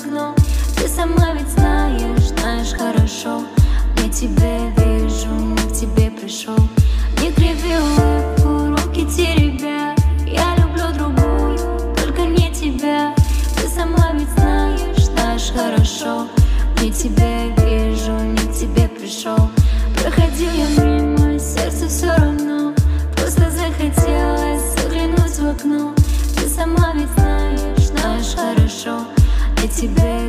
окно. Ты сама ведь знаешь хорошо. Я тебя вижу, не к тебе пришел. Не криви улыбку, руки теребя. Я люблю другую, только не тебя. Ты сама ведь знаешь хорошо. Я тебя вижу, не к тебе пришел. Проходил я мимо, сердце все равно. Просто захотелось заглянуть в окно. Ты сама ведь знаешь хорошо. Я тебя